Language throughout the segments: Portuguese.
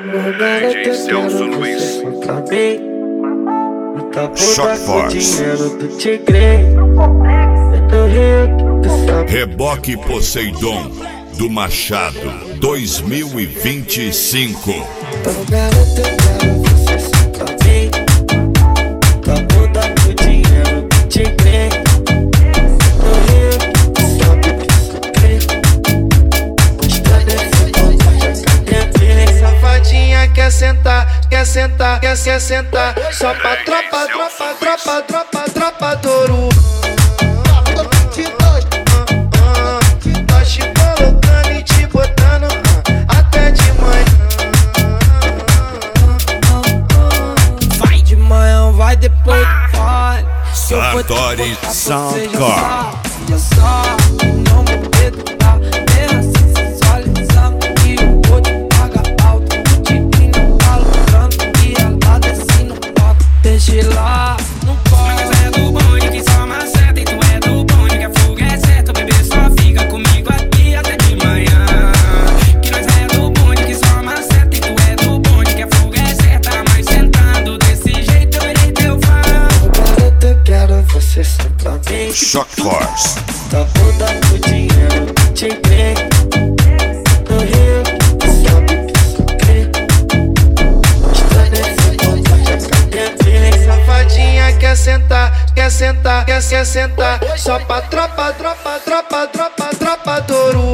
DJ Celso Luiz. Shock Force. Reboque Poseidon do Machado 2025. Quer sentar, quer sentar, só pra tropa do Ouro. Tá te colocando e te botando até de manhã. Vai de manhã, vai depois, vai. Sartori Soundcore. Já sabe, não me medo, tá? É assim, sensualizando e o outro paga alto. Deixa lá, não pode. Mas é do bonde que só maceta e tu é do bonde que a fuga é certa. O bebê só fica comigo aqui até de manhã. Que nós é do bonde que só maceta e tu é do bonde que a fuga é certa. Mas sentando desse jeito eu irei teu fã. Garota, eu quero você sentar bem. Shock Force. Tá bunda com dinheiro, te entrego. No Rio, sabe que sou crente. Safadinha quer sentar, só pra tropa do Ouro.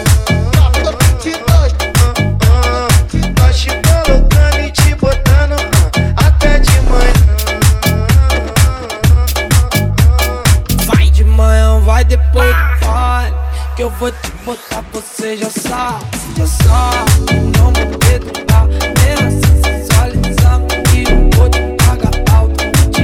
Tá te colocando e te botando até de manhã. Vai de manhã, vai depois, vai. Que eu vou te botar, você já sabe. Não me medo, tá? É assim, sensualizando e o outro paga alto.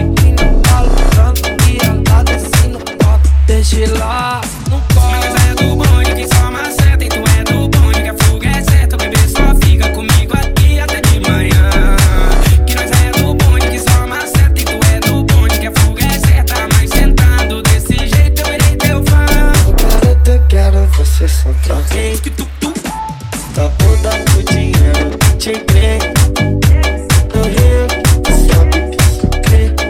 Deixa lá, não pode. Mas é do bonde que só maceta e tu é do bonde que a fuga é certa. O bebê só fica comigo aqui até de manhã. Que nós é do bonde que só maceta e tu é do bonde que a fuga é certa. Mas sentando desse jeito eu irei teu fã. Garota, eu quero você sentar bem. Tá bunda com dinheiro, te entrego. No Rio, sabe que sou crente.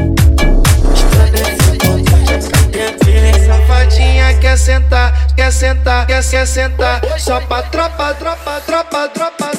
Safadinha quer sentar, só pra tropa